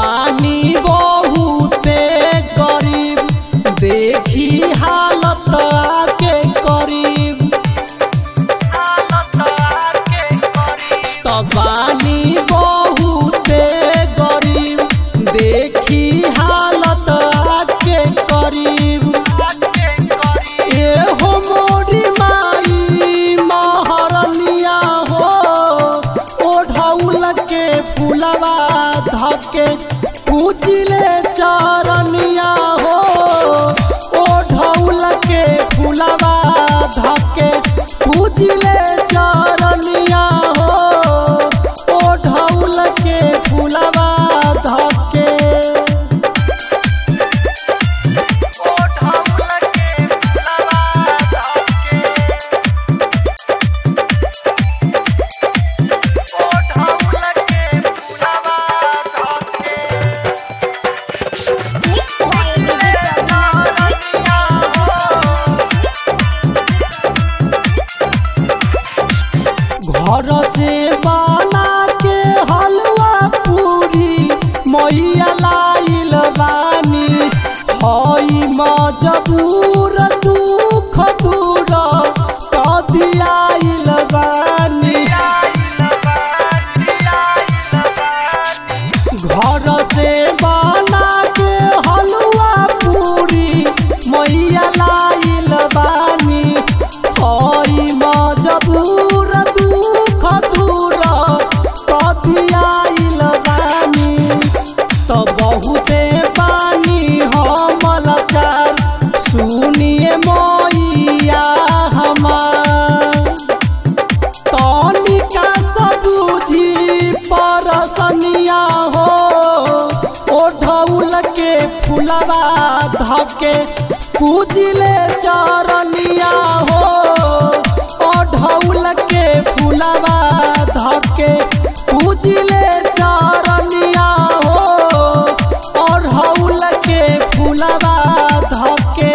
बानी बहुते गरीब देखी हालत के करीब बानी बहुते गरीब देखी हालत के करीब ए हो मोरी माई महरनिया हो ओढ़ौल के फुलवा धके पूजिले चरनिया हो ओढ़ौल के फुलवा धके पूजिले चरनिया हो ओढ़ौल के फुलवा धके घर से बना के हलवा पूरी मैया लाइल बानी हई मजबूर दुख दूर कभी आइल बानी घर से बना के हलवा पूरी मैया लाइल बानी हई मजबूर दुख दूर कभी आइल बानी तो बहुते बानी हम लाचार सुनिए मैया हमार तनिका सबूझी परसनिया हो ओढ़ौल के फुलवा धके पूजिले चरनिया हो ओढ़ौल के फुलवा धके पूजिले चरनिया हो ओढ़ौल के फुलवा धके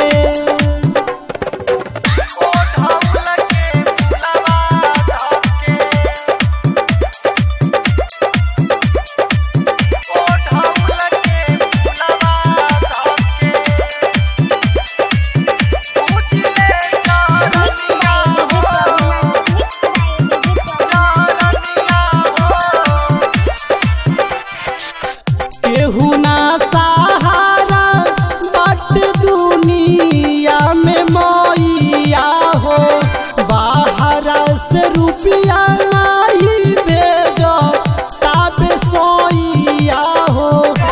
केहू ना सहारा बट दुनिया में मैया हो बाहर से रुपया नहीं भेजो ताबे सोइया हो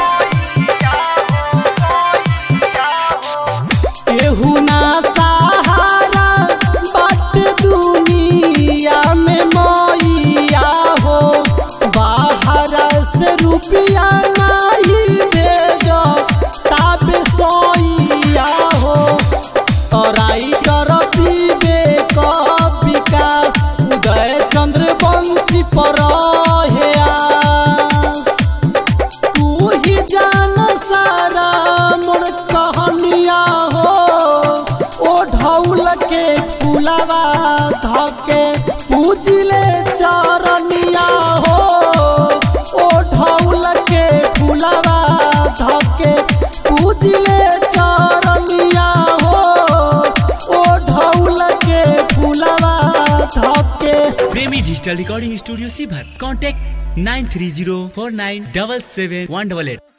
केहू ना सहारा बट दुनिया में मैया हो बाहर से रुपया नहीं भेजो ताबे सोइया हो तराई कर पीबे विकास उदय चंद्र वंशी पर है तू ही जान सारा मोर कहनिया हो ओढ़ौल के फुलवा धके पूजिले चरनिया हो ओढ़ौल के फुलवा धके पूजिले चरनिया हो ओढ़ौल के फुलवा धके। Premi digital recording studio Sheohar contact 9304977188।